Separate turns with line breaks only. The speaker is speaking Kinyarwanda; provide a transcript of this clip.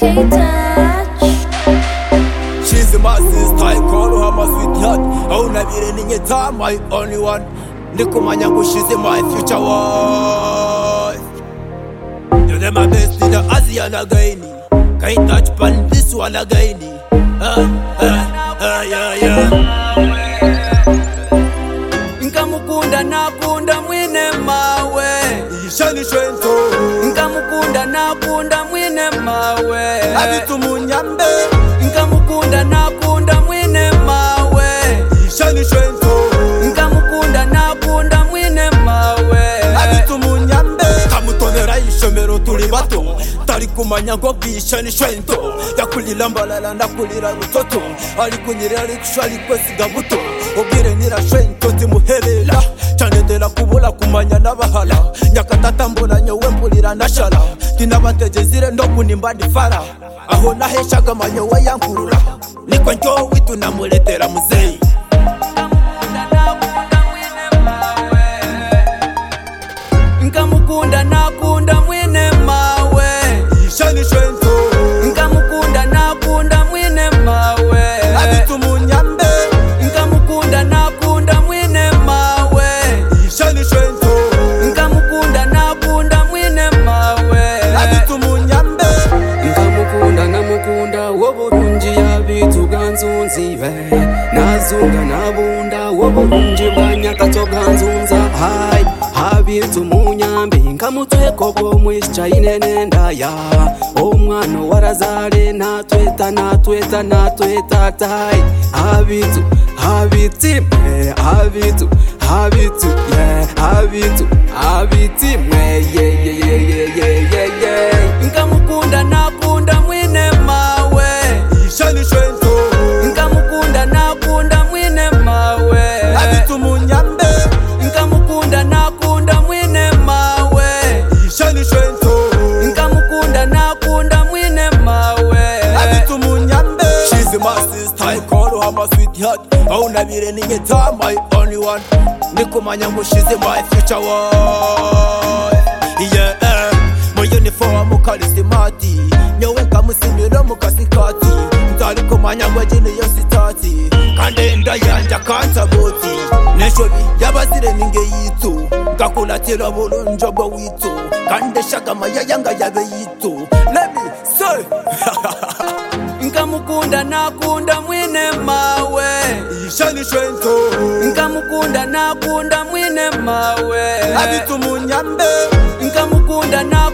She's my sister, I call her my sweetheart. I wanna be in your time, my only one. Nikumanyangu, she's my future wife. You're my best in the Asian again. Can't touch pan this one again. Yeah.
Nkamukunda nakunda mwine mawe
Ishani shwento.
Nkamukunda nakunda mwine mawe
Abitu munyambe.
Nkamukunda nakunda mwine mawe
Ishani shwento.
Nkamukunda nakunda mwine mawe
Abitu munyambe. Kamutonera ishomero tuli bato. Tari kumanya ngo bwishani shwento. Yakulira mbalala nakulira rutoto. Ali kunyira ali kushali kwesiga buto. Obire nira shwento timuhelela. Chanendela kubula kumanya nabahala. Nyakatata mbona nyowe mpulira nashala. Tinabategezire ndo kunimba ndifara. Aho naheshaga manyowe yankurura. Niko njo witu namuletera muzeyi.
Nkamukunda nakunda mwine mawe
Ishani shwento.
Nkamukunda nakunda mwine mawe
Abitu munyambe.
Nkamukunda nakunda mwine mawe
Ishani shwento.
Nkamukunda nakunda mwine mawe
Abitu munyambe.
Nkamukunda namukunda w'oburungi yabitu ganzunzibe nazunga nabunda w'oburungi bwa nyakato ganzunza hai habitu munyambi nkamutweko bw'omwisha inenendaya omwana warazale natweta tai habitu habitimwe nkamukunda nakunda mwine mawe
Ishani shwento.
nkamukunda nakunda mwine mawe
Abitu munyambe.
nkamukunda nakunda mwine mawe
Ishani shwento.
nkamukunda nakunda mwine mawe
Abitu munyambe. She's my sister, I call her my sweetheart. I wanna be in your time, my only one. Nikumanyangu, she's my future wife. Yeah, my uniform ukalisimati. Nyowe kamusimiro mukasikati. Ntali kumanyangu jini yositati. Kandenda yanja kantaboti. Neshobi yabazire ninge yitu. Kakulatira bulunjo bwa witu. Kande shagama yanga yabe yitu. Let me say.
nkamukunda nakunda mwine mawe
Ishani shwento.
nkamukunda nakunda mwine mawe
Abitu munyambe.
nkamukunda